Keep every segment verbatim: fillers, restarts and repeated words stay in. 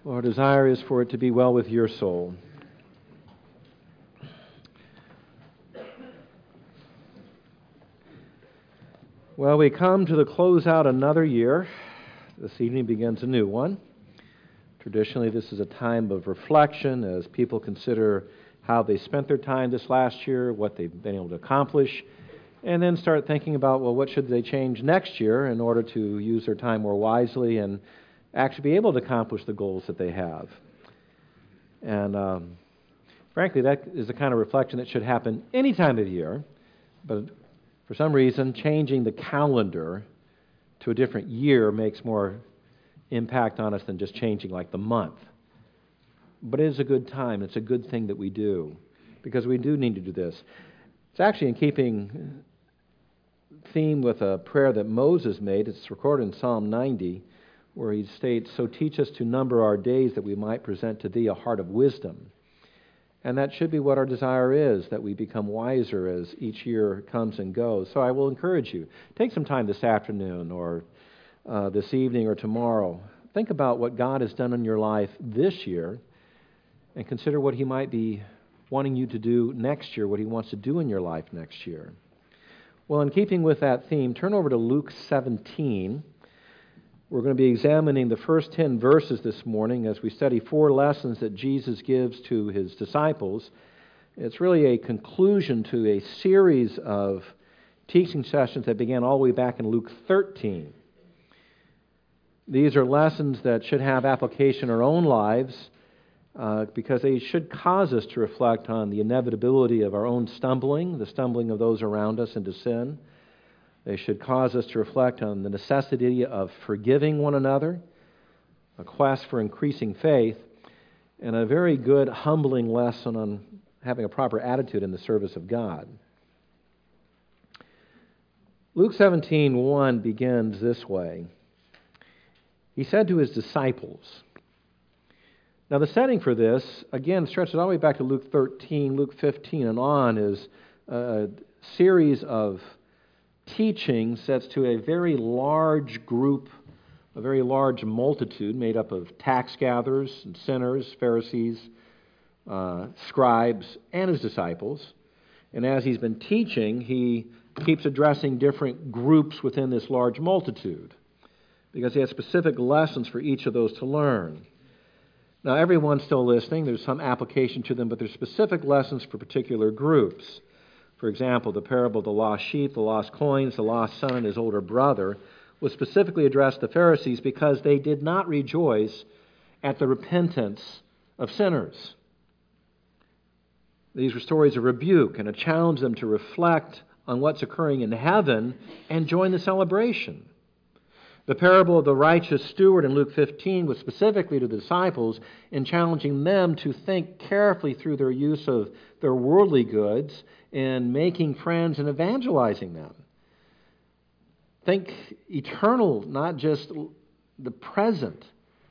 Our desire is for it to be well with your soul. Well, we come to the close out another year. This evening begins a new one. Traditionally, this is a time of reflection as people consider how they spent their time this last year, what they've been able to accomplish, and then start thinking about, well, what should they change next year in order to use their time more wisely and actually be able to accomplish the goals that they have. And um, frankly, that is the kind of reflection that should happen any time of year, but for some reason, changing the calendar to a different year makes more impact on us than just changing like the month. But it is a good time. It's a good thing that we do, because we do need to do this. It's actually in keeping theme with a prayer that Moses made. It's recorded in Psalm ninety, where he states, "So teach us to number our days that we might present to thee a heart of wisdom." And that should be what our desire is, that we become wiser as each year comes and goes. So I will encourage you, take some time this afternoon or uh, this evening or tomorrow. Think about what God has done in your life this year and consider what He might be wanting you to do next year, what He wants to do in your life next year. Well, in keeping with that theme, turn over to Luke seventeen. We're going to be examining the first ten verses this morning as we study four lessons that Jesus gives to His disciples. It's really a conclusion to a series of teaching sessions that began all the way back in Luke thirteen. These are lessons that should have application in our own lives uh, because they should cause us to reflect on the inevitability of our own stumbling, the stumbling of those around us into sin. They should cause us to reflect on the necessity of forgiving one another, a quest for increasing faith, and a very good, humbling lesson on having a proper attitude in the service of God. Luke seventeen one begins this way. He said to His disciples. Now the setting for this, again, stretches all the way back to Luke thirteen, Luke fifteen, and on, is a series of teaching sets to a very large group, a very large multitude made up of tax gatherers and sinners, Pharisees, uh, scribes, and His disciples. And as He's been teaching, He keeps addressing different groups within this large multitude because He has specific lessons for each of those to learn. Now, everyone's still listening. There's some application to them, but there's specific lessons for particular groups. For example, the parable of the lost sheep, the lost coins, the lost son and his older brother was specifically addressed to the Pharisees because they did not rejoice at the repentance of sinners. These were stories of rebuke and a challenge them to reflect on what's occurring in heaven and join the celebration. The parable of the righteous steward in Luke fifteen was specifically to the disciples in challenging them to think carefully through their use of their worldly goods in making friends and evangelizing them. Think eternal, not just the present.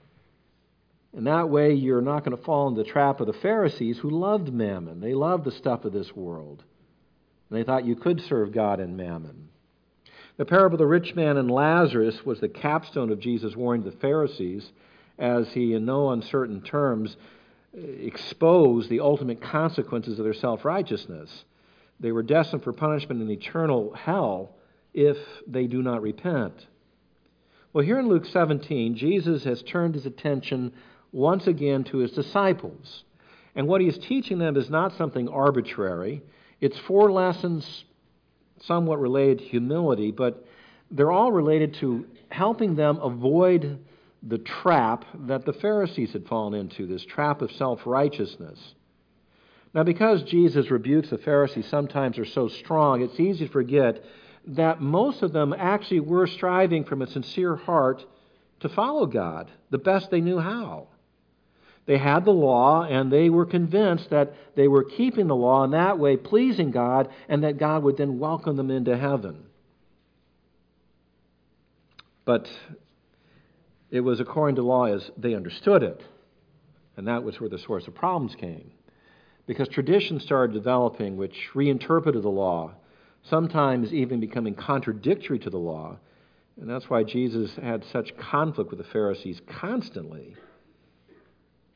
In that way, you're not going to fall into the trap of the Pharisees who loved mammon. They loved the stuff of this world. And they thought you could serve God in mammon. The parable of the rich man and Lazarus was the capstone of Jesus' warning to the Pharisees as He, in no uncertain terms, exposed the ultimate consequences of their self-righteousness. They were destined for punishment in eternal hell if they do not repent. Well, here in Luke seventeen, Jesus has turned His attention once again to His disciples. And what He is teaching them is not something arbitrary. It's four lessons somewhat related to humility, but they're all related to helping them avoid the trap that the Pharisees had fallen into, this trap of self-righteousness. Now, because Jesus' rebukes the Pharisees sometimes are so strong, it's easy to forget that most of them actually were striving from a sincere heart to follow God the best they knew how. They had the law, and they were convinced that they were keeping the law in that way, pleasing God, and that God would then welcome them into heaven. But it was according to law as they understood it, and that was where the source of problems came. Because tradition started developing which reinterpreted the law, sometimes even becoming contradictory to the law, and that's why Jesus had such conflict with the Pharisees constantly.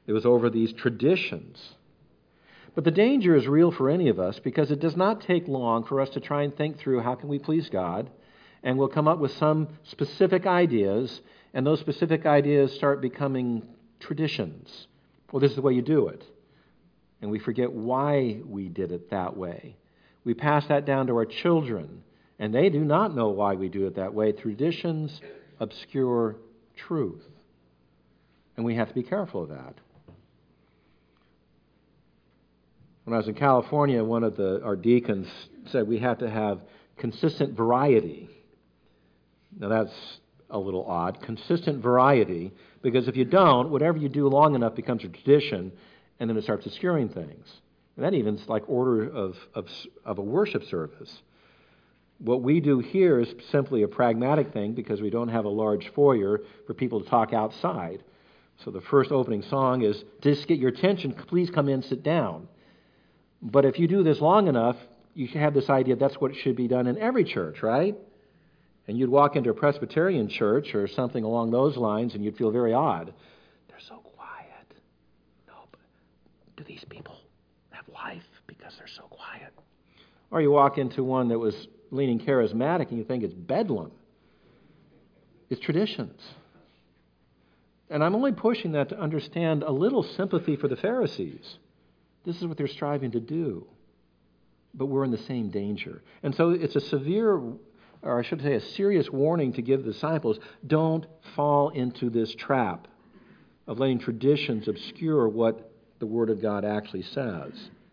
It was over these traditions. But the danger is real for any of us because it does not take long for us to try and think through how can we please God, and we'll come up with some specific ideas, and those specific ideas start becoming traditions. Well, this is the way you do it. And we forget why we did it that way. We pass that down to our children, and they do not know why we do it that way. Traditions obscure truth. And we have to be careful of that. When I was in California, one of the, our deacons said we have to have consistent variety. Now that's a little odd. Consistent variety, because if you don't, whatever you do long enough becomes a tradition, and then it starts obscuring things. And that even is like order of, of, of a worship service. What we do here is simply a pragmatic thing because we don't have a large foyer for people to talk outside. So the first opening song is, just get your attention, please come in, sit down. But if you do this long enough, you have this idea that's what should be done in every church, right? And you'd walk into a Presbyterian church or something along those lines, and you'd feel very odd. They're so quiet. No, but do these people have life because they're so quiet? Or you walk into one that was leaning charismatic, and you think it's bedlam. It's traditions. And I'm only pushing that to understand a little sympathy for the Pharisees. This is what they're striving to do. But we're in the same danger. And so it's a severe, or I should say a serious warning to give the disciples, don't fall into this trap of letting traditions obscure what the Word of God actually says.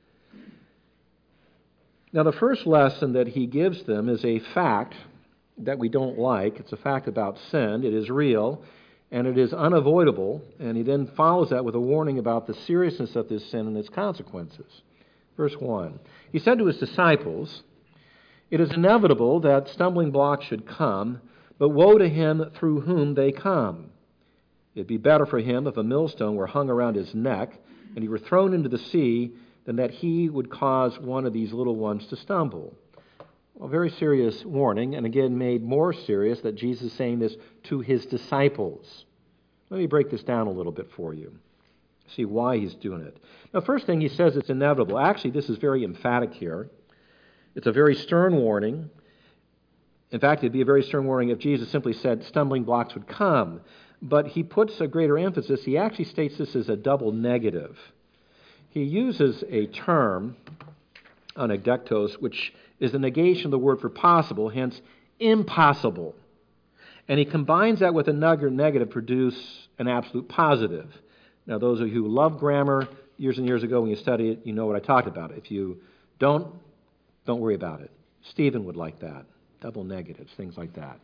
Now, the first lesson that he gives them is a fact that we don't like. It's a fact about sin. It is real, and it is unavoidable. And he then follows that with a warning about the seriousness of this sin and its consequences. Verse one, he said to his disciples, "It is inevitable that stumbling blocks should come, but woe to him through whom they come. It'd be better for him if a millstone were hung around his neck and he were thrown into the sea than that he would cause one of these little ones to stumble." A very serious warning, and again made more serious that Jesus is saying this to his disciples. Let me break this down a little bit for you. See why he's doing it. Now, first thing he says, it's inevitable. Actually, this is very emphatic here. It's a very stern warning. In fact, it'd be a very stern warning if Jesus simply said stumbling blocks would come. But he puts a greater emphasis. He actually states this as a double negative. He uses a term, anekdektos, which is the negation of the word for possible, hence impossible. And he combines that with another negative to produce an absolute positive. Now, those of you who love grammar, years and years ago when you study it, you know what I talked about. If you don't, don't worry about it. Stephen would like that. Double negatives, things like that.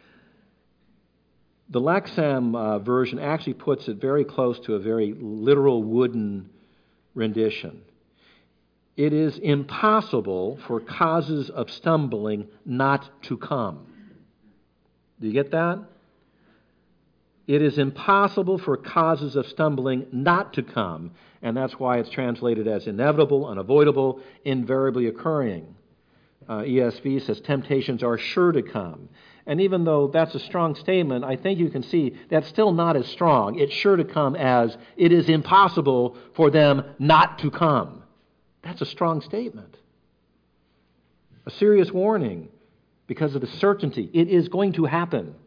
The Lexham uh, version actually puts it very close to a very literal wooden rendition. It is impossible for causes of stumbling not to come. Do you get that? It is impossible for causes of stumbling not to come, and that's why it's translated as inevitable, unavoidable, invariably occurring. Uh, E S V says temptations are sure to come. And even though that's a strong statement, I think you can see that's still not as strong. It's sure to come as it is impossible for them not to come. That's a strong statement. A serious warning because of the certainty. It is going to happen.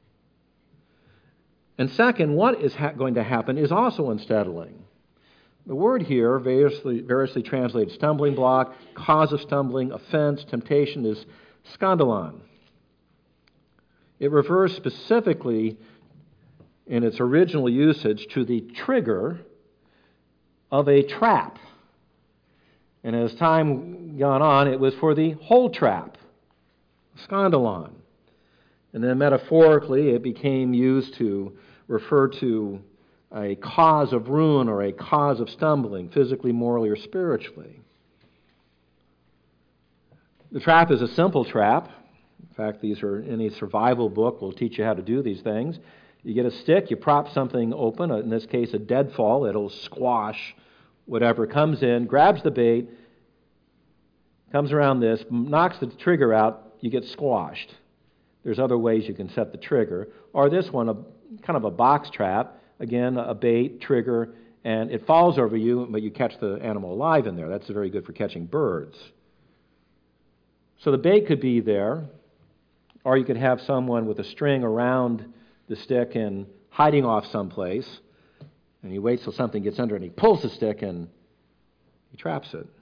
And second, what is ha- going to happen is also unsettling. The word here, variously, variously translated stumbling block, cause of stumbling, offense, temptation, is skandalon. It refers specifically in its original usage to the trigger of a trap. And as time gone on, it was for the whole trap, skandalon. And then metaphorically, it became used to refer to a cause of ruin or a cause of stumbling, physically, morally, or spiritually. The trap is a simple trap. In fact, these are any survival book will teach you how to do these things. You get a stick, you prop something open, in this case a deadfall, it'll squash whatever comes in, grabs the bait, comes around this, knocks the trigger out, you get squashed. There's other ways you can set the trigger. Or this one, a kind of a box trap, again, a bait, trigger, and it falls over you, but you catch the animal alive in there. That's very good for catching birds. So the bait could be there, or you could have someone with a string around the stick and hiding off someplace, and he waits till something gets under and he pulls the stick and he traps it.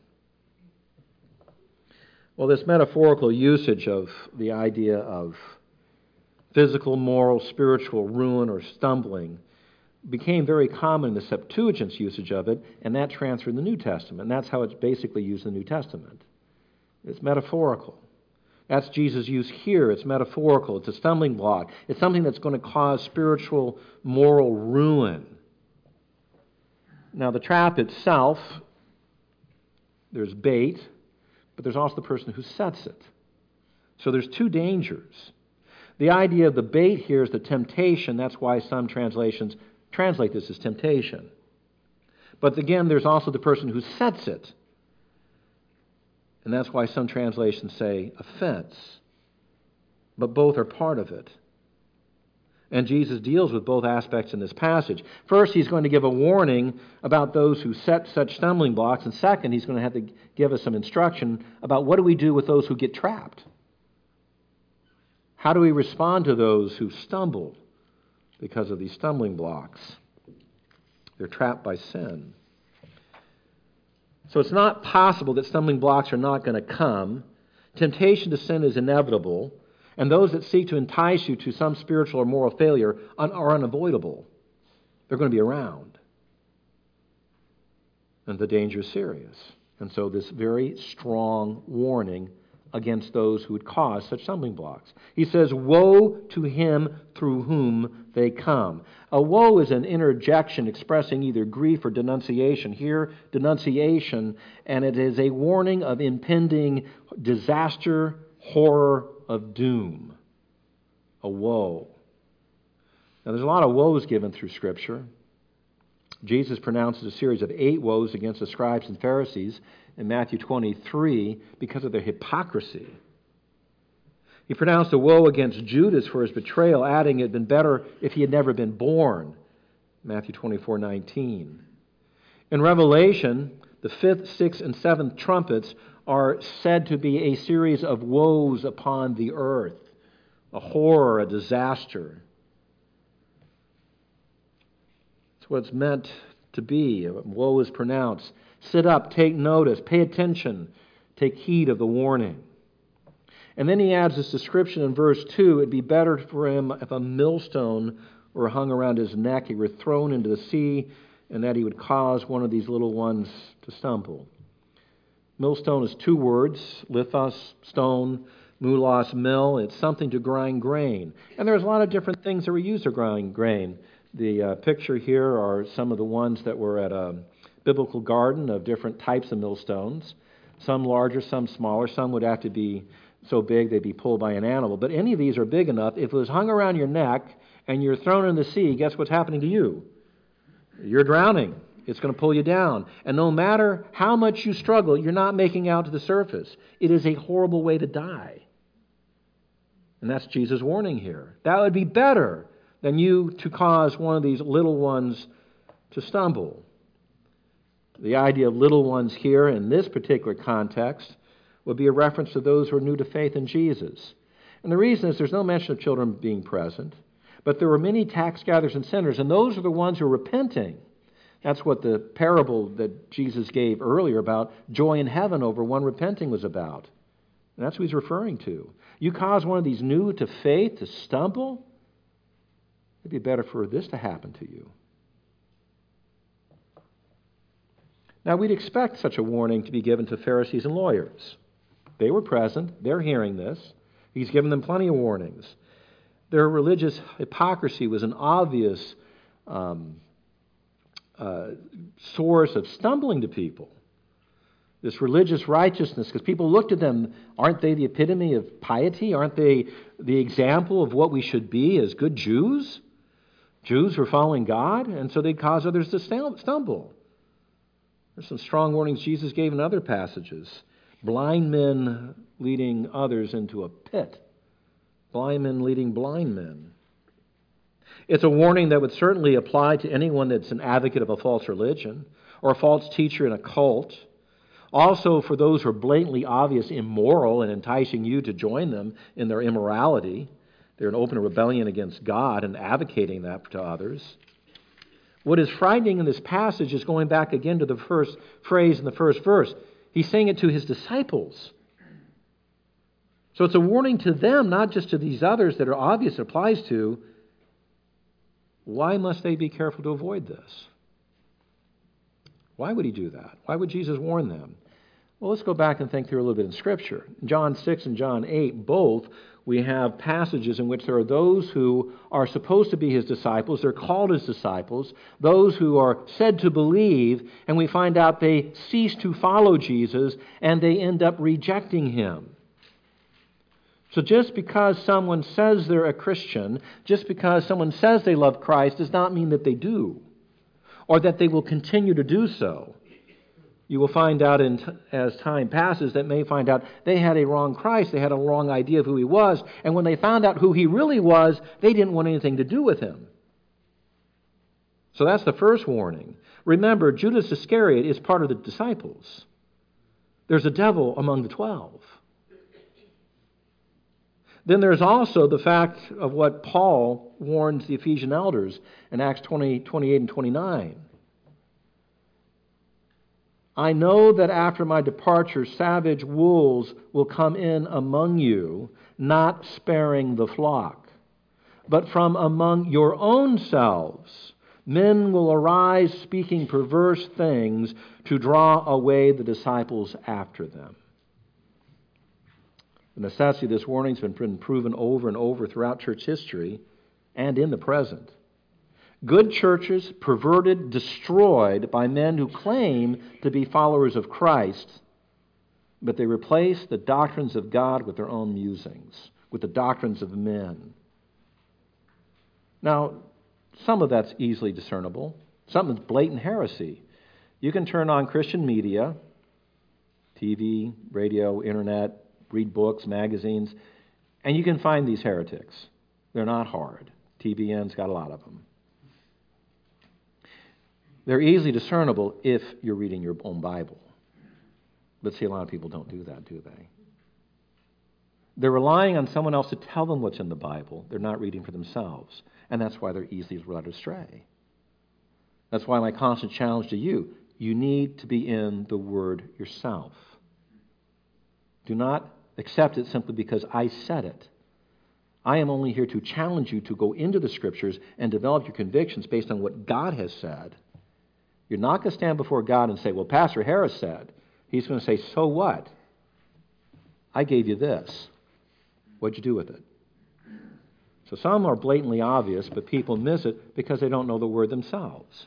Well, this metaphorical usage of the idea of physical, moral, spiritual ruin or stumbling became very common in the Septuagint's usage of it, and that transferred in the New Testament. And that's how it's basically used in the New Testament. It's metaphorical. That's Jesus' use here. It's metaphorical. It's a stumbling block. It's something that's going to cause spiritual, moral ruin. Now, the trap itself, there's bait, but there's also the person who sets it. So there's two dangers. The idea of the bait here is the temptation. That's why some translations translate this as temptation. But again, there's also the person who sets it. And that's why some translations say offense. But both are part of it. And Jesus deals with both aspects in this passage. First, he's going to give a warning about those who set such stumbling blocks. And second, he's going to have to give us some instruction about what do we do with those who get trapped. How do we respond to those who stumble because of these stumbling blocks? They're trapped by sin. So it's not possible that stumbling blocks are not going to come. Temptation to sin is inevitable. And those that seek to entice you to some spiritual or moral failure are unavoidable. They're going to be around. And the danger is serious. And so this very strong warning against those who would cause such stumbling blocks. He says, woe to him through whom they come. A woe is an interjection expressing either grief or denunciation. Here, denunciation, and it is a warning of impending disaster, horror, of doom. A woe. Now, there's a lot of woes given through Scripture. Jesus pronounces a series of eight woes against the scribes and Pharisees in Matthew twenty-three because of their hypocrisy. He pronounced a woe against Judas for his betrayal, adding it had been better if he had never been born. Matthew twenty-four nineteen. In Revelation, the fifth, sixth, and seventh trumpets are said to be a series of woes upon the earth, a horror, a disaster. It's what it's meant to be. A woe is pronounced. Sit up, take notice, pay attention, take heed of the warning. And then he adds this description in verse two, it'd be better for him if a millstone were hung around his neck, he were thrown into the sea, and that he would cause one of these little ones to stumble. Millstone is two words, lithos, stone, moulos, mill. It's something to grind grain. And there's a lot of different things that were used to grind grain. The uh, picture here are some of the ones that were at a biblical garden of different types of millstones. Some larger, some smaller. Some would have to be so big they'd be pulled by an animal. But any of these are big enough. If it was hung around your neck and you're thrown in the sea, guess what's happening to you? You're drowning. It's going to pull you down. And no matter how much you struggle, you're not making out to the surface. It is a horrible way to die. And that's Jesus' warning here. That would be better than you to cause one of these little ones to stumble. The idea of little ones here in this particular context would be a reference to those who are new to faith in Jesus. And the reason is there's no mention of children being present, but there were many tax gatherers and sinners, and those are the ones who are repenting. That's what the parable that Jesus gave earlier about joy in heaven over one repenting was about. And that's what he's referring to. You cause one of these new to faith to stumble, it'd be better for this to happen to you. Now, we'd expect such a warning to be given to Pharisees and lawyers. They were present. They're hearing this. He's given them plenty of warnings. Their religious hypocrisy was an obvious um, uh, source of stumbling to people. This religious righteousness, because people looked at them, aren't they the epitome of piety? Aren't they the example of what we should be as good Jews? Jews were following God, and so they'd cause others to stumble. There's some strong warnings Jesus gave in other passages. Blind men leading others into a pit. Blind men leading blind men. It's a warning that would certainly apply to anyone that's an advocate of a false religion or a false teacher in a cult. Also for those who are blatantly obvious immoral and enticing you to join them in their immorality. They're in open rebellion against God and advocating that to others. What is frightening in this passage is going back again to the first phrase in the first verse. He's saying it to his disciples. So it's a warning to them, not just to these others that are obvious it applies to. Why must they be careful to avoid this? Why would he do that? Why would Jesus warn them? Well, let's go back and think through a little bit in Scripture. In John six and John eight, both, we have passages in which there are those who are supposed to be his disciples, they're called his disciples, those who are said to believe, and we find out they cease to follow Jesus and they end up rejecting him. So just because someone says they're a Christian, just because someone says they love Christ, does not mean that they do, or that they will continue to do so. You will find out in, as time passes that may find out they had a wrong Christ, they had a wrong idea of who he was, and when they found out who he really was, they didn't want anything to do with him. So that's the first warning. Remember, Judas Iscariot is part of the disciples. There's a devil among the twelve. Then there's also the fact of what Paul warns the Ephesian elders in Acts twenty, twenty-eight and twenty-nine. I know that after my departure, savage wolves will come in among you, not sparing the flock. But from among your own selves, men will arise speaking perverse things to draw away the disciples after them. The necessity of this warning has been proven over and over throughout church history and in the present. Good churches perverted, destroyed by men who claim to be followers of Christ, but they replace the doctrines of God with their own musings, with the doctrines of men. Now, some of that's easily discernible. Some is blatant heresy. You can turn on Christian media, T V, radio, internet, read books, magazines, and you can find these heretics. They're not hard. T B N's got a lot of them. They're easily discernible if you're reading your own Bible. But see, a lot of people don't do that, do they? They're relying on someone else to tell them what's in the Bible. They're not reading for themselves. And that's why they're easily led astray. That's why my constant challenge to you, you need to be in the Word yourself. Do not accept it simply because I said it. I am only here to challenge you to go into the Scriptures and develop your convictions based on what God has said. You're not going to stand before God and say, well, Pastor Harris said. He's going to say, so what? I gave you this. What'd you do with it? So some are blatantly obvious, but people miss it because they don't know the Word themselves.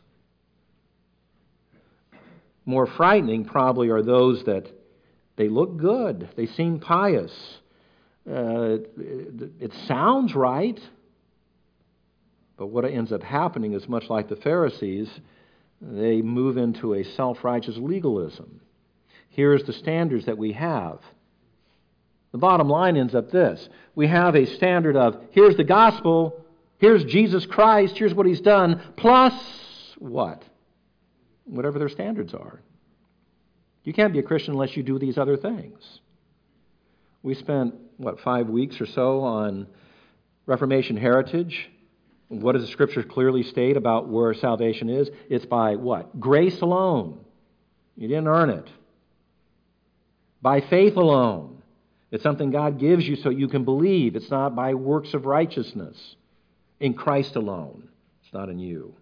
More frightening probably are those that they look good. They seem pious. Uh, it, it sounds right. But what ends up happening is much like the Pharisees, they move into a self-righteous legalism. Here's the standards that we have. The bottom line ends up this. We have a standard of, here's the gospel, here's Jesus Christ, here's what he's done, plus what? Whatever their standards are. You can't be a Christian unless you do these other things. We spent, what, five weeks or so on Reformation heritage. What does the Scripture clearly state about where salvation is? It's by what? Grace alone. You didn't earn it. By faith alone. It's something God gives you so you can believe. It's not by works of righteousness. In Christ alone. It's not in you.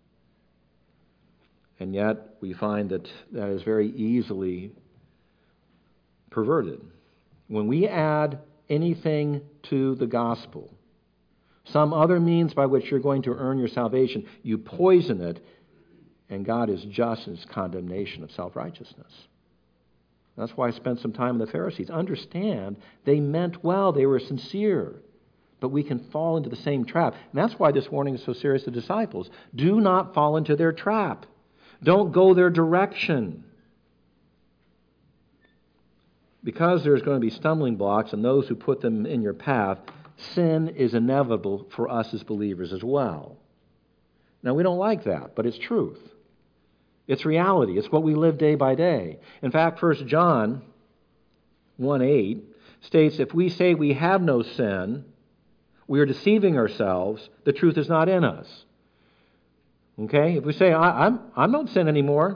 And yet we find that that is very easily perverted. When we add anything to the gospel, some other means by which you're going to earn your salvation, you poison it, and God is just in his condemnation of self-righteousness. That's why I spent some time with the Pharisees. Understand, they meant well, they were sincere, but we can fall into the same trap. And that's why this warning is so serious to disciples. Do not fall into their trap. Don't go their direction. Because there's going to be stumbling blocks, and those who put them in your path sin is inevitable for us as believers as well. Now, we don't like that, but it's truth. It's reality. It's what we live day by day. In fact, First John one eight states, if we say we have no sin, we are deceiving ourselves. The truth is not in us. Okay? If we say, I, I'm, I don't sin anymore,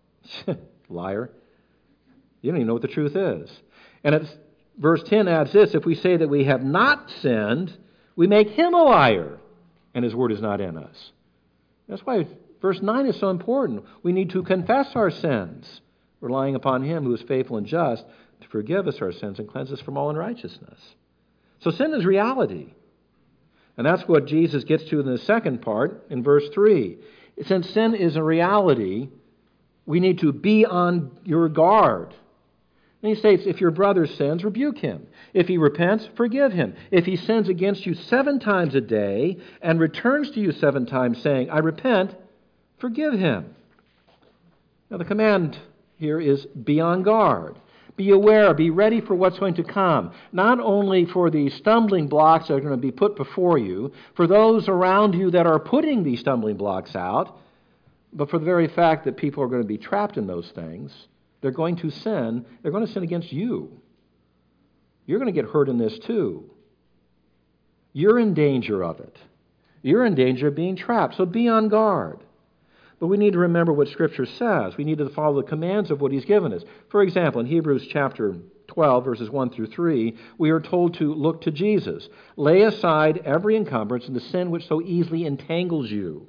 liar. You don't even know what the truth is. And it's, verse ten adds this, if we say that we have not sinned, we make him a liar, and his word is not in us. That's why verse nine is so important. We need to confess our sins, relying upon him who is faithful and just to forgive us our sins and cleanse us from all unrighteousness. So sin is reality. And that's what Jesus gets to in the second part, in verse three. Since sin is a reality, we need to be on your guard. And he states, if your brother sins, rebuke him. If he repents, forgive him. If he sins against you seven times a day and returns to you seven times saying, I repent, forgive him. Now the command here is be on guard. Be aware, be ready for what's going to come. Not only for the stumbling blocks that are going to be put before you, for those around you that are putting these stumbling blocks out, but for the very fact that people are going to be trapped in those things. They're going to sin. They're going to sin against you. You're going to get hurt in this too. You're in danger of it. You're in danger of being trapped. So be on guard. But we need to remember what Scripture says. We need to follow the commands of what He's given us. For example, in Hebrews chapter twelve, verses one through three, we are told to look to Jesus. Lay aside every encumbrance and the sin which so easily entangles you.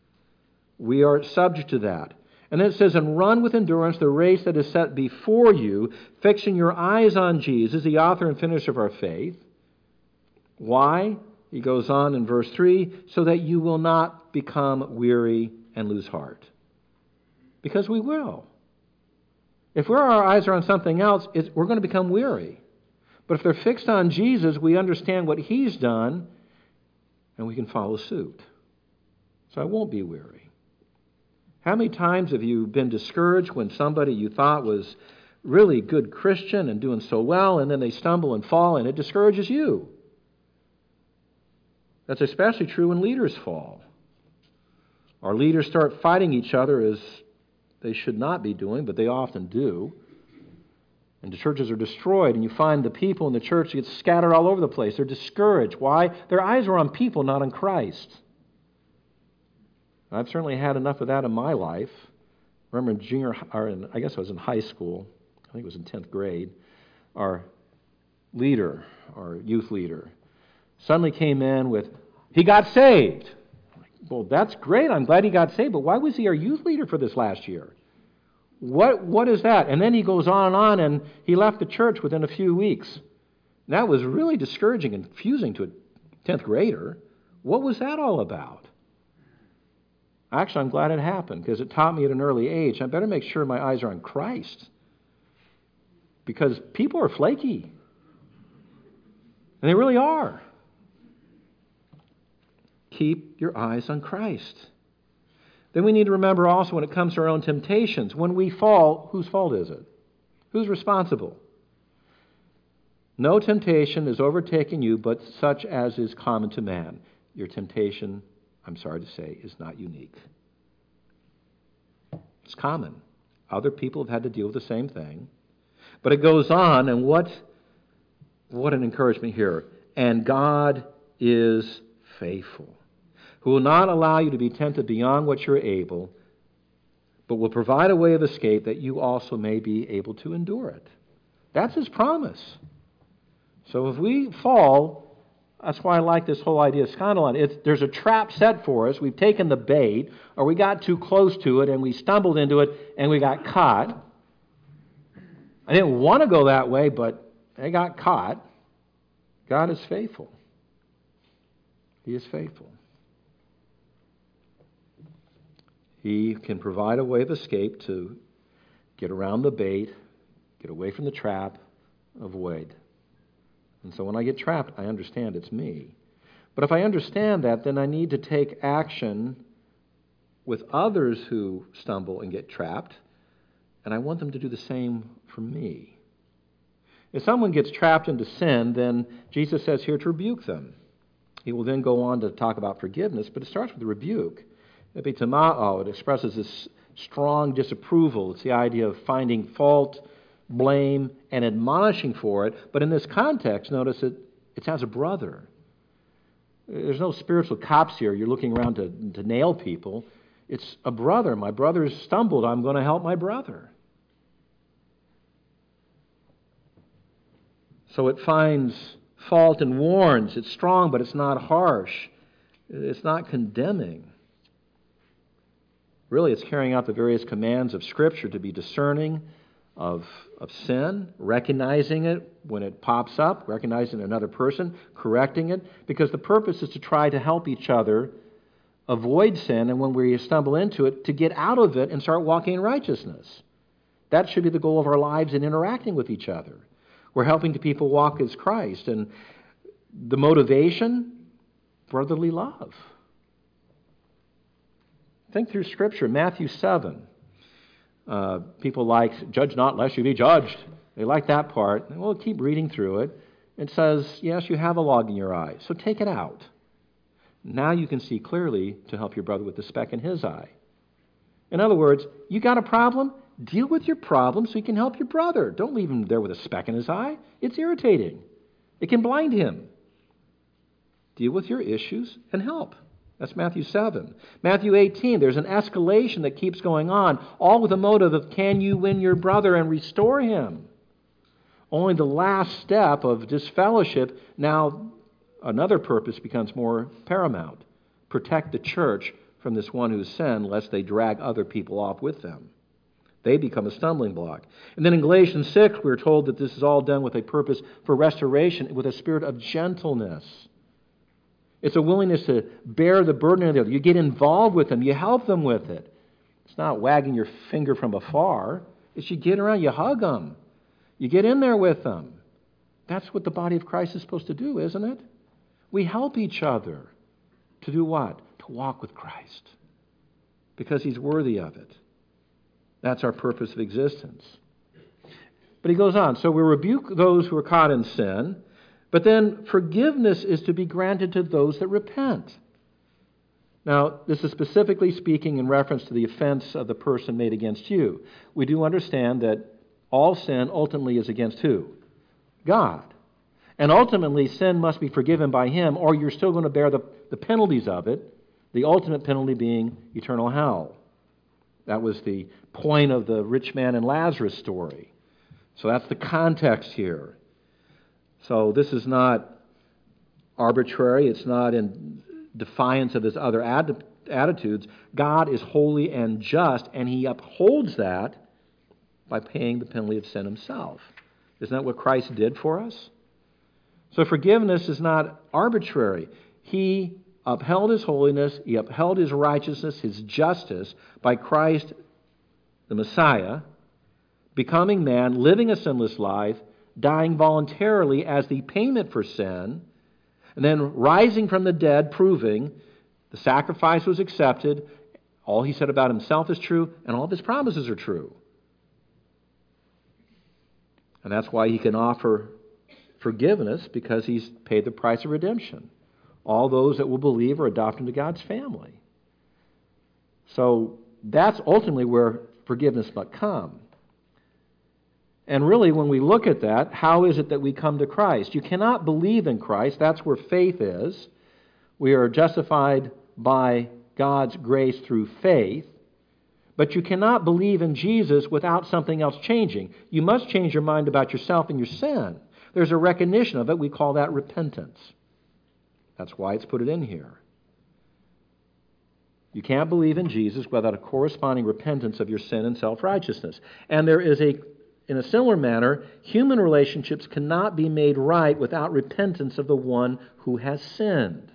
We are subject to that. And then it says, and run with endurance the race that is set before you, fixing your eyes on Jesus, the author and finisher of our faith. Why? He goes on in verse three, so that you will not become weary and lose heart. Because we will. If we're, our eyes are on something else, it's, we're going to become weary. But if they're fixed on Jesus, we understand what He's done, and we can follow suit. So I won't be weary. How many times have you been discouraged when somebody you thought was really good Christian and doing so well, and then they stumble and fall, and it discourages you? That's especially true when leaders fall. Our leaders start fighting each other as they should not be doing, but they often do. And the churches are destroyed, and you find the people in the church get scattered all over the place. They're discouraged. Why? Their eyes are on people, not on Christ. I've certainly had enough of that in my life. I remember in junior, or in, I guess I was in high school, I think it was in tenth grade, our leader, our youth leader, suddenly came in with, he got saved. Well, that's great. I'm glad he got saved, but why was he our youth leader for this last year? What What is that? And then he goes on and on, and he left the church within a few weeks. And that was really discouraging and confusing to a tenth grader. What was that all about? Actually, I'm glad it happened, because it taught me at an early age, I better make sure my eyes are on Christ. Because people are flaky. And they really are. Keep your eyes on Christ. Then we need to remember also when it comes to our own temptations, when we fall, whose fault is it? Who's responsible? No temptation is overtaking you but such as is common to man. Your temptation, I'm sorry to say, is not unique. It's common. Other people have had to deal with the same thing. But it goes on, and what, what an encouragement here. And God is faithful, who will not allow you to be tempted beyond what you're able, but will provide a way of escape that you also may be able to endure it. That's His promise. So if we fall, that's why I like this whole idea of scandalon. It's, there's a trap set for us. We've taken the bait, or we got too close to it, and we stumbled into it, and we got caught. I didn't want to go that way, but I got caught. God is faithful. He is faithful. He can provide a way of escape to get around the bait, get away from the trap, avoid. And so when I get trapped, I understand it's me. But if I understand that, then I need to take action with others who stumble and get trapped, and I want them to do the same for me. If someone gets trapped into sin, then Jesus says here to rebuke them. He will then go on to talk about forgiveness, but it starts with a rebuke. Epitomao, it expresses this strong disapproval. It's the idea of finding fault, blame, and admonishing for it. But in this context, notice it, it's as a brother. There's no spiritual cops here. You're looking around to, to nail people. It's a brother. My brother's stumbled. I'm going to help my brother. So it finds fault and warns. It's strong, but it's not harsh. It's not condemning. Really, it's carrying out the various commands of Scripture to be discerning of, of sin, recognizing it when it pops up, recognizing another person, correcting it, because the purpose is to try to help each other avoid sin, and when we stumble into it, to get out of it and start walking in righteousness. That should be the goal of our lives in interacting with each other. We're helping the people walk as Christ, and the motivation, brotherly love. Think through Scripture. Matthew seven. Uh, people like, judge not lest you be judged. They like that part. Well, keep reading through it. It says, yes, you have a log in your eye, so take it out. Now you can see clearly to help your brother with the speck in his eye. In other words, you got a problem? Deal with your problem so you can help your brother. Don't leave him there with a speck in his eye. It's irritating. It can blind him. Deal with your issues and help. That's Matthew seven. Matthew eighteen, there's an escalation that keeps going on, all with the motive of can you win your brother and restore him? Only the last step of disfellowship, now another purpose becomes more paramount. Protect the church from this one who's sinned, lest they drag other people off with them. They become a stumbling block. And then in Galatians six, we're told that this is all done with a purpose for restoration, with a spirit of gentleness. It's a willingness to bear the burden of the other. You get involved with them. You help them with it. It's not wagging your finger from afar. It's you get around, you hug them. You get in there with them. That's what the body of Christ is supposed to do, isn't it? We help each other to do what? To walk with Christ. Because He's worthy of it. That's our purpose of existence. But he goes on. So we rebuke those who are caught in sin, but then forgiveness is to be granted to those that repent. Now, this is specifically speaking in reference to the offense of the person made against you. We do understand that all sin ultimately is against who? God. And ultimately, sin must be forgiven by Him, or you're still going to bear the, the penalties of it, the ultimate penalty being eternal hell. That was the point of the rich man and Lazarus story. So that's the context here. So this is not arbitrary. It's not in defiance of his other ad- attitudes. God is holy and just, and He upholds that by paying the penalty of sin Himself. Isn't that what Christ did for us? So forgiveness is not arbitrary. He upheld His holiness, He upheld His righteousness, His justice by Christ, the Messiah, becoming man, living a sinless life, dying voluntarily as the payment for sin, and then rising from the dead, proving the sacrifice was accepted, all He said about Himself is true, and all of His promises are true. And that's why He can offer forgiveness, because He's paid the price of redemption. All those that will believe are adopted into God's family. So that's ultimately where forgiveness must come. And really, when we look at that, how is it that we come to Christ? You cannot believe in Christ. That's where faith is. We are justified by God's grace through faith. But you cannot believe in Jesus without something else changing. You must change your mind about yourself and your sin. There's a recognition of it. We call that repentance. That's why it's put it in here. You can't believe in Jesus without a corresponding repentance of your sin and self-righteousness. And there is a, in a similar manner, human relationships cannot be made right without repentance of the one who has sinned.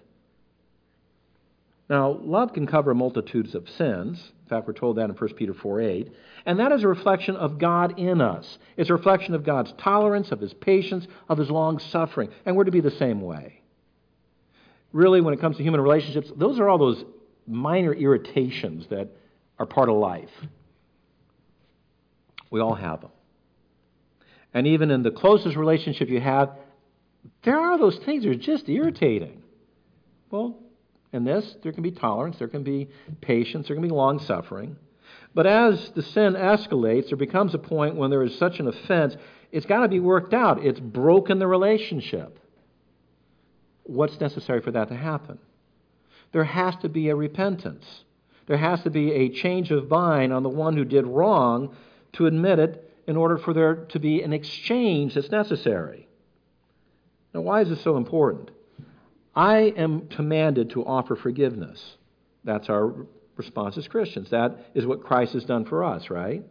Now, love can cover multitudes of sins. In fact, we're told that in First Peter four eight. And that is a reflection of God in us. It's a reflection of God's tolerance, of His patience, of His long-suffering. And we're to be the same way. Really, when it comes to human relationships, those are all those minor irritations that are part of life. We all have them. And even in the closest relationship you have, there are those things that are just irritating. Well, in this, there can be tolerance, there can be patience, there can be long-suffering. But as the sin escalates, there becomes a point when there is such an offense, it's got to be worked out. It's broken the relationship. What's necessary for that to happen? There has to be a repentance. There has to be a change of mind on the one who did wrong to admit it in order for there to be an exchange that's necessary. Now, why is this so important? I am commanded to offer forgiveness. That's our response as Christians. That is what Christ has done for us, right?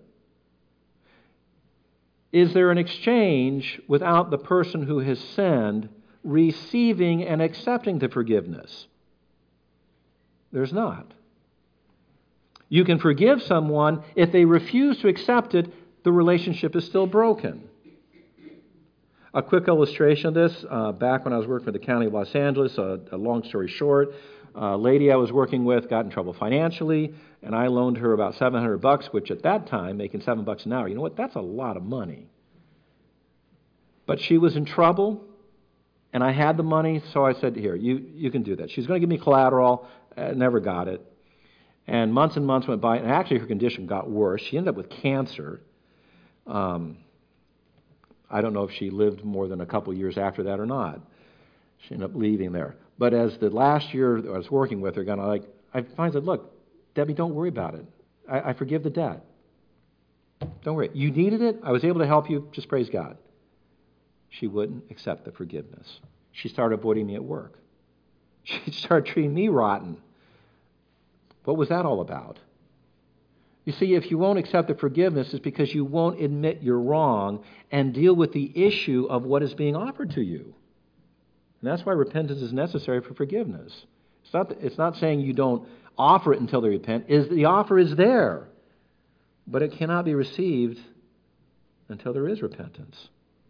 Is there an exchange without the person who has sinned receiving and accepting the forgiveness? There's not. You can forgive someone. If they refuse to accept it, the relationship is still broken. A quick illustration of this, uh, back when I was working for the County of Los Angeles, a, a long story short, a lady I was working with got in trouble financially, and I loaned her about seven hundred bucks, which at that time, making seven bucks an hour, you know what, that's a lot of money. But she was in trouble, and I had the money, so I said, here, you, you can do that. She's going to give me collateral. I never got it. And months and months went by, and actually her condition got worse. She ended up with cancer. Um, I don't know if she lived more than a couple years after that or not. She ended up leaving there. But as the last year I was working with her, kind of like, I finally said, look, Debbie, don't worry about it. I, I forgive the debt. Don't worry. You needed it. I was able to help you. Just praise God. She wouldn't accept the forgiveness. She started avoiding me at work. She started treating me rotten. What was that all about? You see, if you won't accept the forgiveness, it's because you won't admit you're wrong and deal with the issue of what is being offered to you. And that's why repentance is necessary for forgiveness. It's not, it's not saying you don't offer it until they repent. Is the offer is there, but it cannot be received until there is repentance.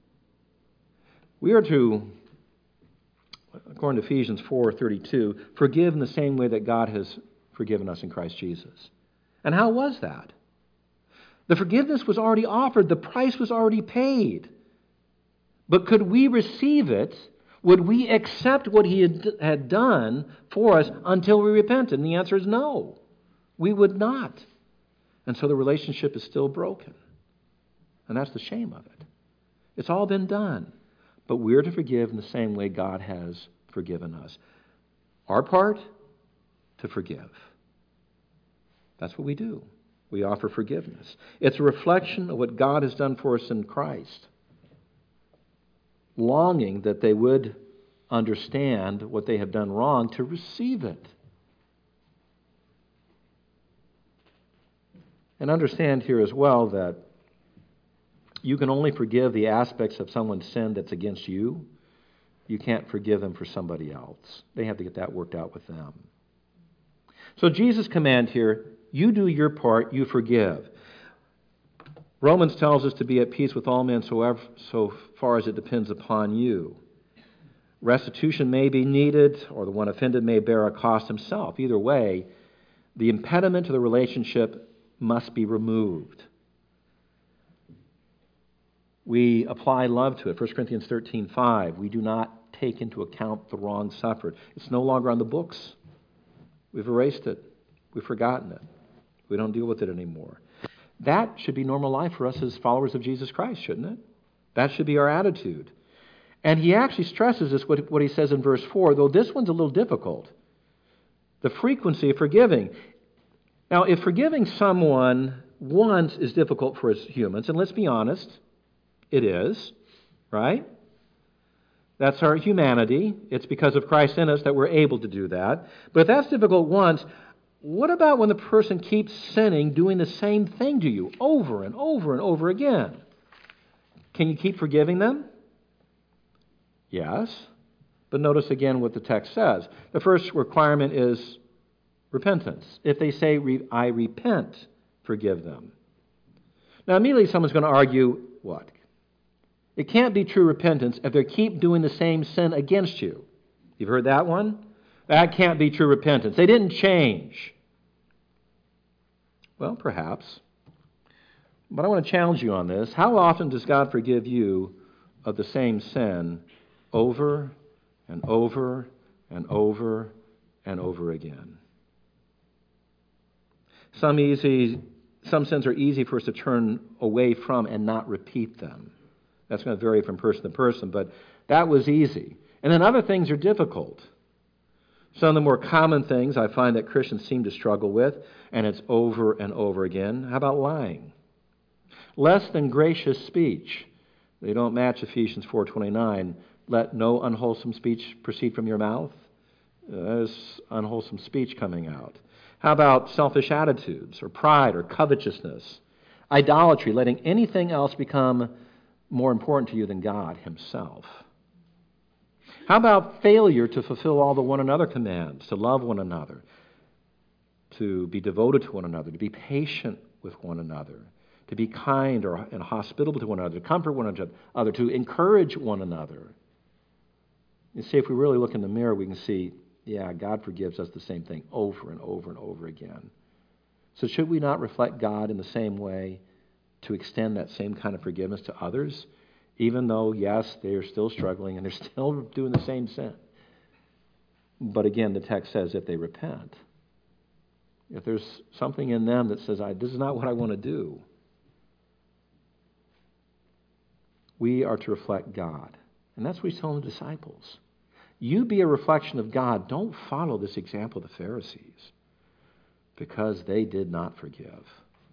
We are to, according to Ephesians four thirty-two, forgive in the same way that God has forgiven us in Christ Jesus. And how was that? The forgiveness was already offered. The price was already paid. But could we receive it? Would we accept what he had, had done for us until we repented? And the answer is no. We would not. And so the relationship is still broken. And that's the shame of it. It's all been done. But we're to forgive in the same way God has forgiven us. Our part? To forgive. That's what we do. We offer forgiveness. It's a reflection of what God has done for us in Christ. Longing that they would understand what they have done wrong to receive it. And understand here as well that you can only forgive the aspects of someone's sin that's against you. You can't forgive them for somebody else. They have to get that worked out with them. So Jesus' command here, you do your part, you forgive. Romans tells us to be at peace with all men so, ever, so far as it depends upon you. Restitution may be needed, or the one offended may bear a cost himself. Either way, the impediment to the relationship must be removed. We apply love to it. First Corinthians thirteen five, we do not take into account the wrong suffered. It's no longer on the books. We've erased it. We've forgotten it. We don't deal with it anymore. That should be normal life for us as followers of Jesus Christ, shouldn't it? That should be our attitude. And he actually stresses this, what, what he says in verse four, though this one's a little difficult. The frequency of forgiving. Now, if forgiving someone once is difficult for us humans, and let's be honest, it is, right? That's our humanity. It's because of Christ in us that we're able to do that. But if that's difficult once, what about when the person keeps sinning, doing the same thing to you over and over and over again? Can you keep forgiving them? Yes. But notice again what the text says. The first requirement is repentance. If they say, I repent, forgive them. Now, immediately someone's going to argue, what? It can't be true repentance if they keep doing the same sin against you. You've heard that one? That can't be true repentance. They didn't change. Well, perhaps. But I want to challenge you on this. How often does God forgive you of the same sin over and over and over and over again? Some easy, some sins are easy for us to turn away from and not repeat them. That's going to vary from person to person, but that was easy. And then other things are difficult. Some of the more common things I find that Christians seem to struggle with, and it's over and over again. How about lying? Less than gracious speech. They don't match Ephesians four twenty-nine. Let no unwholesome speech proceed from your mouth. Uh, there's unwholesome speech coming out. How about selfish attitudes or pride or covetousness? Idolatry, letting anything else become more important to you than God himself. How about failure to fulfill all the one another commands, to love one another, to be devoted to one another, to be patient with one another, to be kind or and hospitable to one another, to comfort one another, to encourage one another? You see, if we really look in the mirror, we can see, yeah, God forgives us the same thing over and over and over again. So should we not reflect God in the same way to extend that same kind of forgiveness to others, even though, yes, they are still struggling and they're still doing the same sin? But again, the text says if they repent, if there's something in them that says, I, this is not what I want to do, we are to reflect God. And that's what he's telling the disciples. You be a reflection of God. Don't follow this example of the Pharisees, because they did not forgive.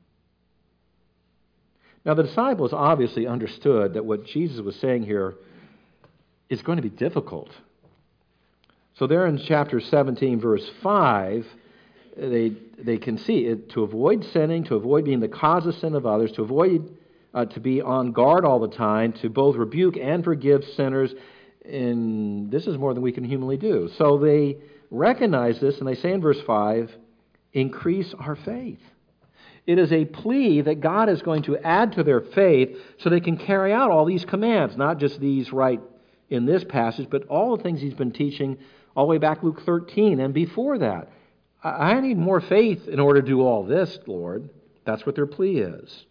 Now, the disciples obviously understood that what Jesus was saying here is going to be difficult. So there in chapter seventeen, verse five, they, they can see it, to avoid sinning, to avoid being the cause of sin of others, to avoid, uh, to be on guard all the time, to both rebuke and forgive sinners. And this is more than we can humanly do. So they recognize this, and they say in verse five, increase our faith. It is a plea that God is going to add to their faith so they can carry out all these commands, not just these right in this passage, but all the things he's been teaching all the way back Luke thirteen and before that. I need more faith in order to do all this, Lord. That's what their plea is.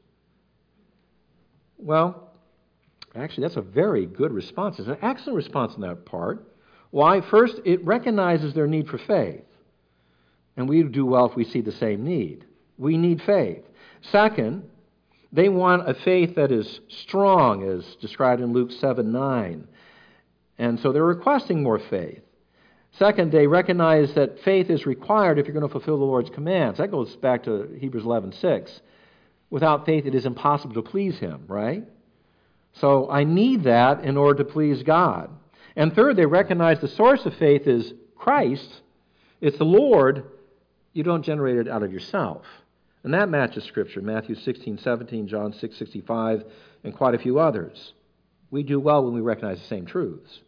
Well, actually, that's a very good response. It's an excellent response on that part. Why? First, it recognizes their need for faith. And we do well if we see the same need. We need faith. Second, they want a faith that is strong, as described in Luke seven nine. And so they're requesting more faith. Second, they recognize that faith is required if you're going to fulfill the Lord's commands. That goes back to Hebrews eleven six. Without faith, it is impossible to please him, right? So I need that in order to please God. And third, they recognize the source of faith is Christ. It's the Lord. You don't generate it out of yourself. And that matches Scripture, Matthew sixteen seventeen, John six sixty-five, and quite a few others. We do well when we recognize the same truths.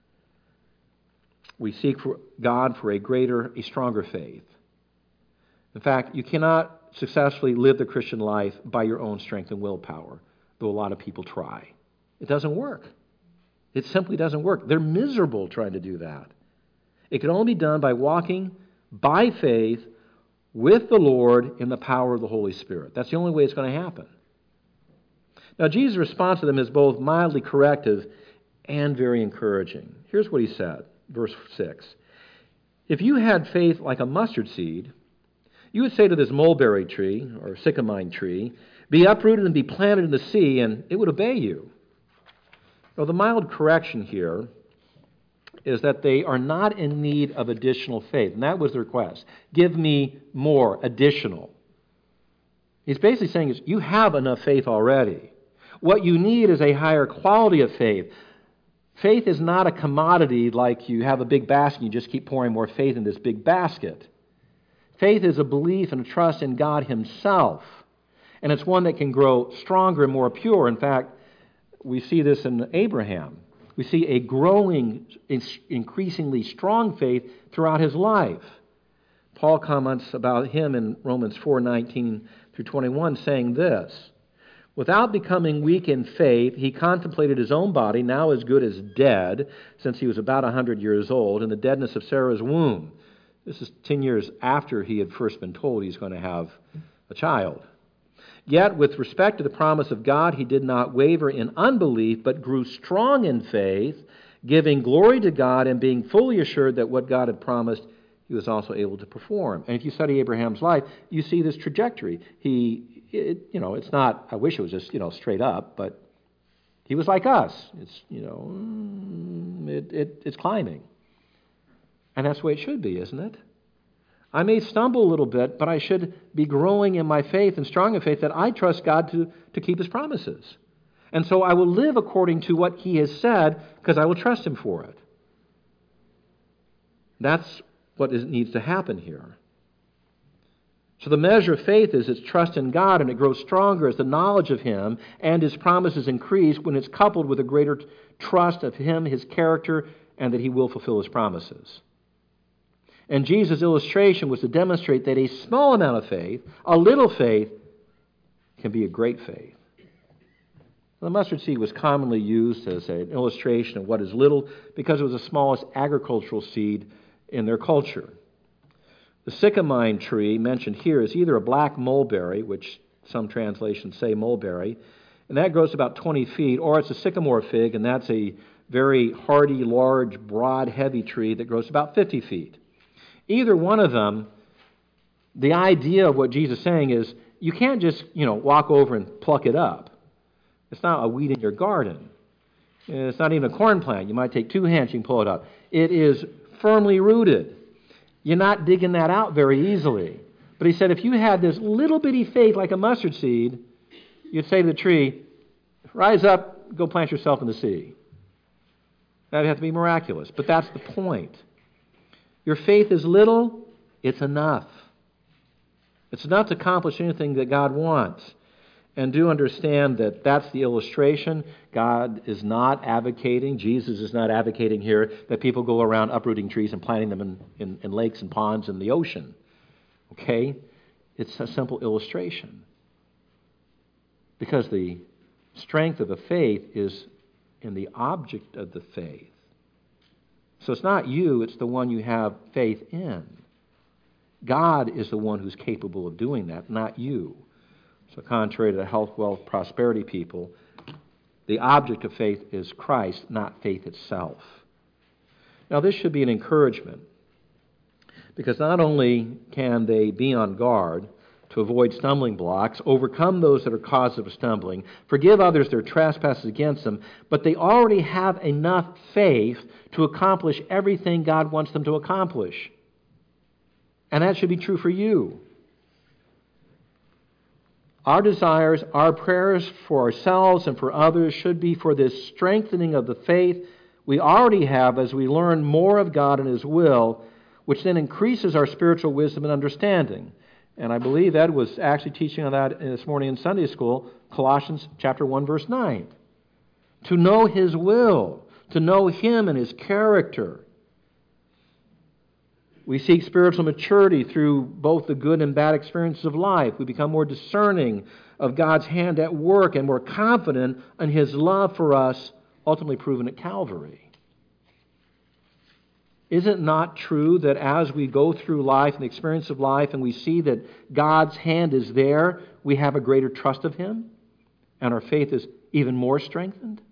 We seek for God for a greater, a stronger faith. In fact, you cannot successfully live the Christian life by your own strength and willpower, though a lot of people try. It doesn't work. It simply doesn't work. They're miserable trying to do that. It can only be done by walking by faith with the Lord in the power of the Holy Spirit. That's the only way it's going to happen. Now, Jesus' response to them is both mildly corrective and very encouraging. Here's what he said, verse six. If you had faith like a mustard seed, you would say to this mulberry tree or sycamine tree, be uprooted and be planted in the sea, and it would obey you. Well, the mild correction here is that they are not in need of additional faith. And that was the request. Give me more, additional. He's basically saying is, you have enough faith already. What you need is a higher quality of faith. Faith is not a commodity like you have a big basket and you just keep pouring more faith in this big basket. Faith is a belief and a trust in God himself. And it's one that can grow stronger and more pure. In fact, we see this in Abraham. We see a growing, increasingly strong faith throughout his life. Paul comments about him in Romans four nineteen through twenty-one, saying this, without becoming weak in faith, he contemplated his own body, now as good as dead, since he was about one hundred years old, in the deadness of Sarah's womb. This is ten years after he had first been told he's going to have a child. Yet, with respect to the promise of God, he did not waver in unbelief, but grew strong in faith, giving glory to God and being fully assured that what God had promised, he was also able to perform. And if you study Abraham's life, you see this trajectory. He, it, you know, it's not, I wish it was just, you know, straight up, but he was like us. It's, you know, it, it, it's climbing. And that's the way it should be, isn't it? I may stumble a little bit, but I should be growing in my faith and strong in faith that I trust God to, to keep his promises. And so I will live according to what he has said because I will trust him for it. That's what is, needs to happen here. So the measure of faith is its trust in God, and it grows stronger as the knowledge of him and his promises increase when it's coupled with a greater t- trust of him, his character, and that he will fulfill his promises. And Jesus' illustration was to demonstrate that a small amount of faith, a little faith, can be a great faith. The mustard seed was commonly used as an illustration of what is little because it was the smallest agricultural seed in their culture. The sycamine tree mentioned here is either a black mulberry, which some translations say mulberry, and that grows about twenty feet, or it's a sycamore fig, and that's a very hardy, large, broad, heavy tree that grows about fifty feet. Either one of them, the idea of what Jesus is saying is you can't just, you know, walk over and pluck it up. It's not a weed in your garden. It's not even a corn plant. You might take two hands, you can pull it up. It is firmly rooted. You're not digging that out very easily. But he said if you had this little bitty faith like a mustard seed, you'd say to the tree, rise up, go plant yourself in the sea. That would have to be miraculous. But that's the point. Your faith is little, it's enough. It's enough to accomplish anything that God wants. And do understand that that's the illustration. God is not advocating, Jesus is not advocating here that people go around uprooting trees and planting them in, in, in lakes and ponds and the ocean. Okay? It's a simple illustration. Because the strength of the faith is in the object of the faith. So it's not you, it's the one you have faith in. God is the one who's capable of doing that, not you. So contrary to the health, wealth, prosperity people, the object of faith is Christ, not faith itself. Now this should be an encouragement, because not only can they be on guard to avoid stumbling blocks, overcome those that are cause of stumbling, forgive others their trespasses against them, but they already have enough faith to accomplish everything God wants them to accomplish. And that should be true for you. Our desires, our prayers for ourselves and for others should be for this strengthening of the faith we already have as we learn more of God and his will, which then increases our spiritual wisdom and understanding. And I believe Ed was actually teaching on that this morning in Sunday school, Colossians chapter one, verse nine. To know his will, to know him and his character. We seek spiritual maturity through both the good and bad experiences of life. We become more discerning of God's hand at work and more confident in his love for us, ultimately proven at Calvary. Is it not true that as we go through life and the experience of life and we see that God's hand is there, we have a greater trust of him and our faith is even more strengthened?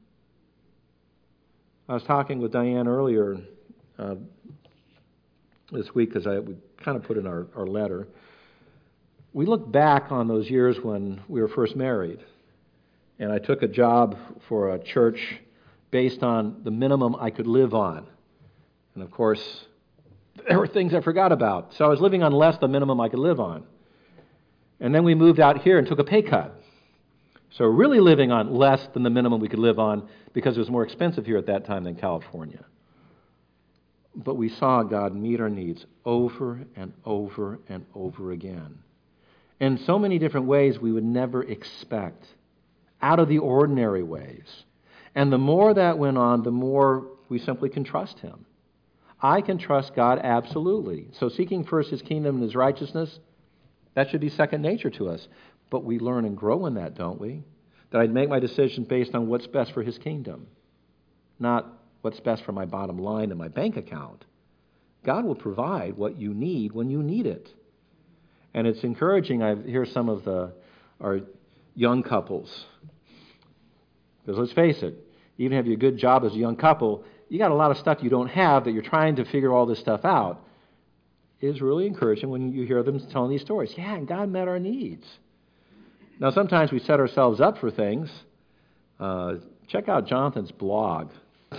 I was talking with Diane earlier uh, this week because I we kind of put in our, our letter. We look back on those years when we were first married, and I took a job for a church based on the minimum I could live on. And of course, there were things I forgot about. So I was living on less than the minimum I could live on. And then we moved out here and took a pay cut. So really living on less than the minimum we could live on because it was more expensive here at that time than California. But we saw God meet our needs over and over and over again. In so many different ways we would never expect. Out of the ordinary ways. And the more that went on, the more we simply can trust him. I can trust God absolutely. So seeking first his kingdom and his righteousness, that should be second nature to us. But we learn and grow in that, don't we? That I'd make my decisions based on what's best for his kingdom, not what's best for my bottom line and my bank account. God will provide what you need when you need it. And it's encouraging. I hear some of the are young couples. Because let's face it, even if you have a good job as a young couple, you got a lot of stuff you don't have that you're trying to figure all this stuff out. It is really encouraging when you hear them telling these stories. Yeah, and God met our needs. Now, sometimes we set ourselves up for things. Uh, check out Jonathan's blog.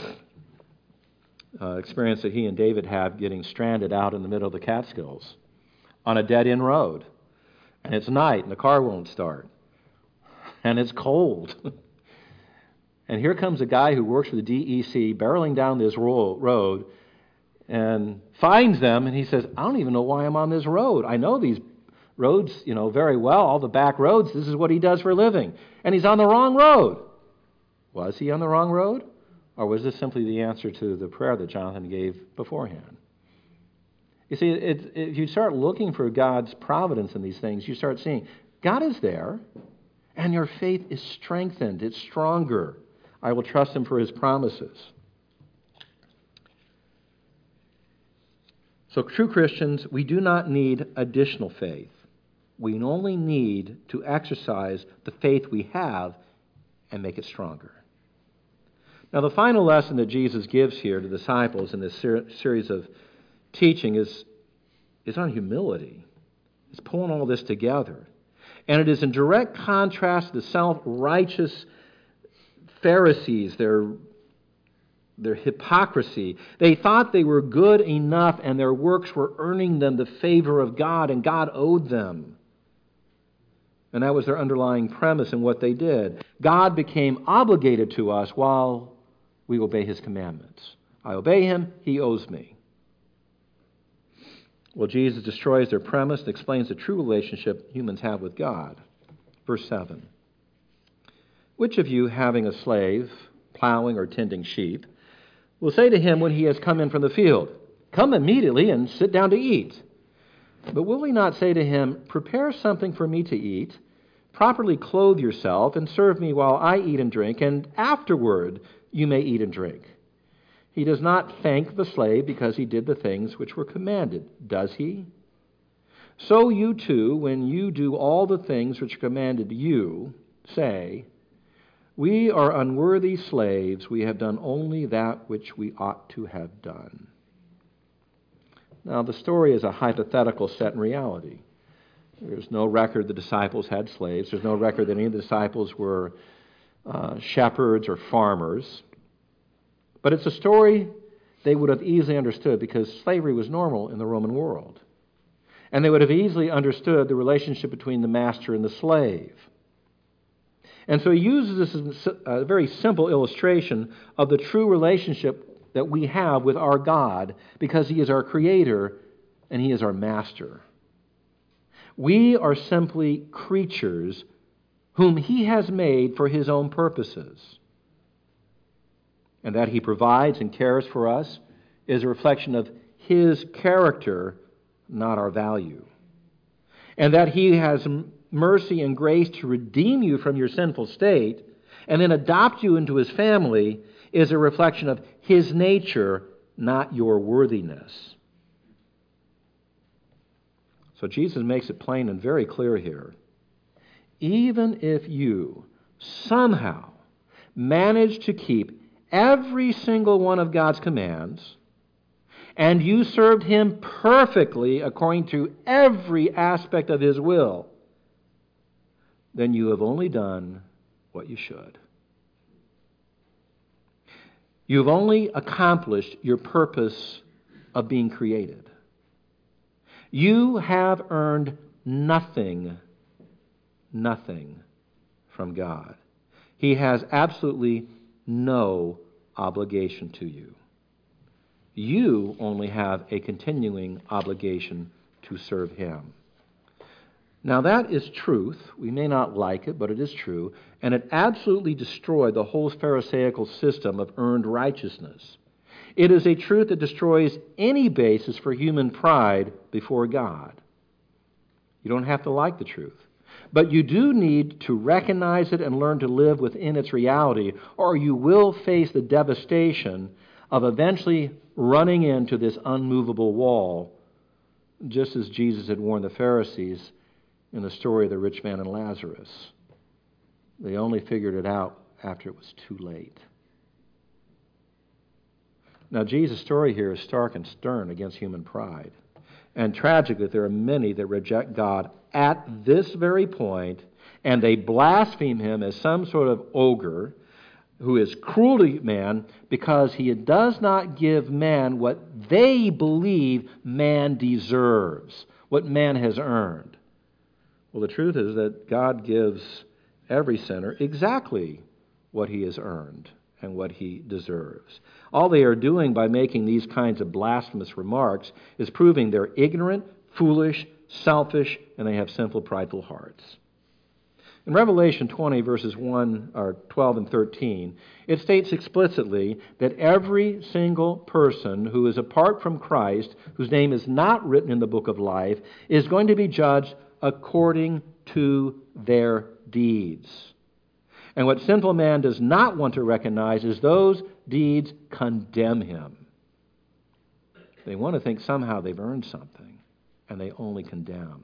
Uh, experience that he and David have getting stranded out in the middle of the Catskills on a dead-end road. And it's night, and the car won't start. And it's cold. And here comes a guy who works for the D E C barreling down this ro- road and finds them, and he says, I don't even know why I'm on this road. I know these roads, you know, very well, all the back roads. This is what he does for a living. And he's on the wrong road. Was he on the wrong road? Or was this simply the answer to the prayer that Jonathan gave beforehand? You see, it, if you start looking for God's providence in these things, you start seeing God is there, and your faith is strengthened. It's stronger. I will trust him for his promises. So, true Christians, we do not need additional faith. We only need to exercise the faith we have and make it stronger. Now, the final lesson that Jesus gives here to the disciples in this ser- series of teaching is, is on humility. It's pulling all this together. And it is in direct contrast to the self-righteous Pharisees, their, their hypocrisy. They thought they were good enough and their works were earning them the favor of God, and God owed them. And that was their underlying premise in what they did. God became obligated to us while we obey his commandments. I obey him, he owes me. Well, Jesus destroys their premise and explains the true relationship humans have with God. Verse seven. Which of you, having a slave, plowing or tending sheep, will say to him when he has come in from the field, come immediately and sit down to eat? But will he not say to him, prepare something for me to eat, properly clothe yourself, and serve me while I eat and drink, and afterward you may eat and drink? He does not thank the slave because he did the things which were commanded, does he? So you too, when you do all the things which are commanded you, say, we are unworthy slaves, we have done only that which we ought to have done. Now, the story is a hypothetical set in reality. There's no record the disciples had slaves. There's no record that any of the disciples were uh, shepherds or farmers. But it's a story they would have easily understood because slavery was normal in the Roman world. And they would have easily understood the relationship between the master and the slave. And so he uses this as a very simple illustration of the true relationship that we have with our God because he is our creator and he is our master. We are simply creatures whom he has made for his own purposes. And that he provides and cares for us is a reflection of his character, not our value. And that he has mercy and grace to redeem you from your sinful state and then adopt you into his family is a reflection of his nature, not your worthiness. So Jesus makes it plain and very clear here. Even if you somehow manage to keep every single one of God's commands, and you served him perfectly according to every aspect of his will, then you have only done what you should. You've only accomplished your purpose of being created. You have earned nothing, nothing from God. He has absolutely no obligation to you. You only have a continuing obligation to serve him. Now that is truth. We may not like it, but it is true. And it absolutely destroyed the whole Pharisaical system of earned righteousness. It is a truth that destroys any basis for human pride before God. You don't have to like the truth. But you do need to recognize it and learn to live within its reality, or you will face the devastation of eventually running into this unmovable wall, just as Jesus had warned the Pharisees in the story of the rich man and Lazarus. They only figured it out after it was too late. Now, Jesus' story here is stark and stern against human pride. And tragically, there are many that reject God at this very point, and they blaspheme him as some sort of ogre who is cruel to man because he does not give man what they believe man deserves, what man has earned. Well, the truth is that God gives every sinner exactly what he has earned and what he deserves. All they are doing by making these kinds of blasphemous remarks is proving they're ignorant, foolish, selfish, and they have sinful, prideful hearts. In Revelation twenty, verses one, or twelve and thirteen, it states explicitly that every single person who is apart from Christ, whose name is not written in the book of life, is going to be judged according to their deeds. And what sinful man does not want to recognize is those deeds condemn him. They want to think somehow they've earned something, and they only condemn.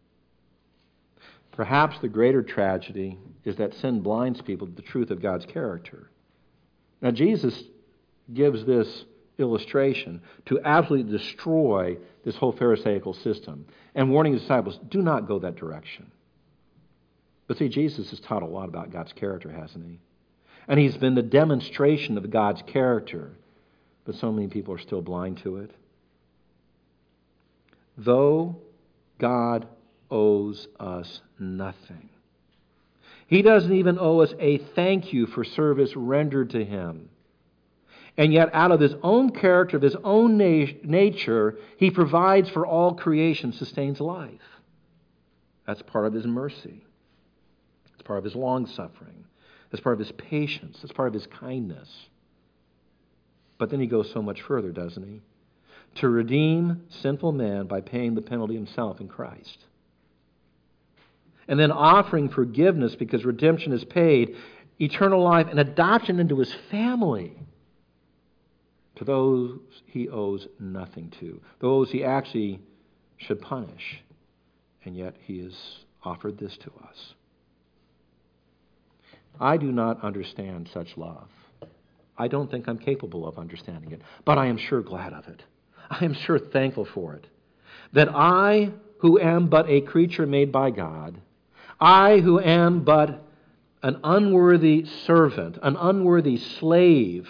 Perhaps the greater tragedy is that sin blinds people to the truth of God's character. Now, Jesus gives this illustration to absolutely destroy this whole Pharisaical system and warning his disciples, do not go that direction. But see, Jesus has taught a lot about God's character, hasn't he? And he's been the demonstration of God's character, but so many people are still blind to it. Though God owes us nothing, he doesn't even owe us a thank you for service rendered to him. And yet, out of his own character, of his own na- nature, he provides for all creation, sustains life. That's part of his mercy. It's part of his long-suffering. It's part of his patience. It's part of his kindness. But then he goes so much further, doesn't he? To redeem sinful man by paying the penalty himself in Christ. And then offering forgiveness because redemption is paid, eternal life, and adoption into his family to those he owes nothing to, those he actually should punish. And yet he has offered this to us. I do not understand such love. I don't think I'm capable of understanding it, but I am sure glad of it. I am sure thankful for it. That I, who am but a creature made by God, I who am but an unworthy servant, an unworthy slave,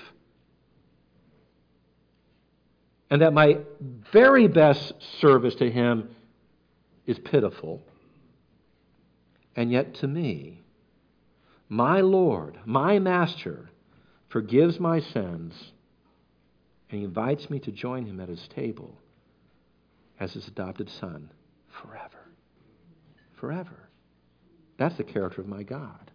and that my very best service to him is pitiful, and yet to me, my Lord, my Master, forgives my sins and he invites me to join him at his table as his adopted son forever. Forever. That's the character of my God.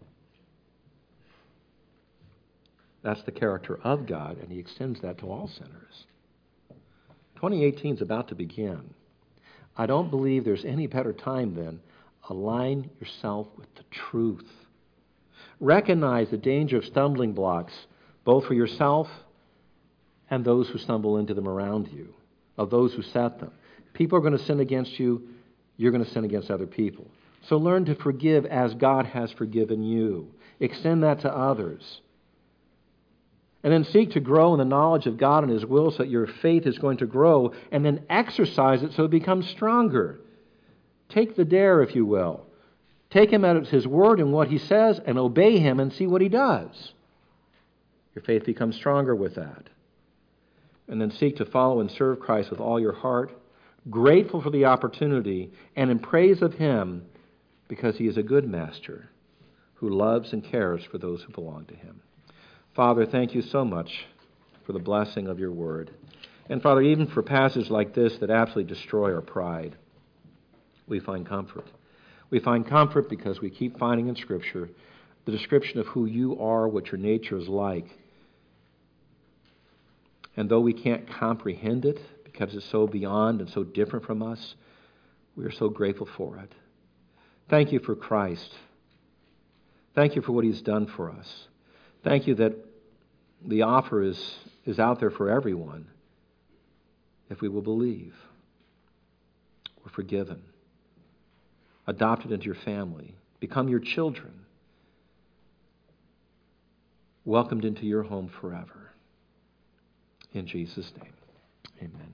That's the character of God, and he extends that to all sinners. twenty eighteen is about to begin. I don't believe there's any better time than align yourself with the truth. Recognize the danger of stumbling blocks, both for yourself and those who stumble into them around you, of those who set them. People are going to sin against you. You're going to sin against other people. So learn to forgive as God has forgiven you. Extend that to others. And then seek to grow in the knowledge of God and his will so that your faith is going to grow, and then exercise it so it becomes stronger. Take the dare, if you will. Take him at his word and what he says and obey him and see what he does. Your faith becomes stronger with that. And then seek to follow and serve Christ with all your heart, grateful for the opportunity and in praise of him because he is a good master who loves and cares for those who belong to him. Father, thank you so much for the blessing of your word. And Father, even for passages like this that absolutely destroy our pride, we find comfort. We find comfort because we keep finding in Scripture the description of who you are, what your nature is like. And though we can't comprehend it because it's so beyond and so different from us, we are so grateful for it. Thank you for Christ. Thank you for what he's done for us. Thank you that the offer is, is out there for everyone if we will believe. We're forgiven. adopted into your family, become your children, welcomed into your home forever. In Jesus' name, amen.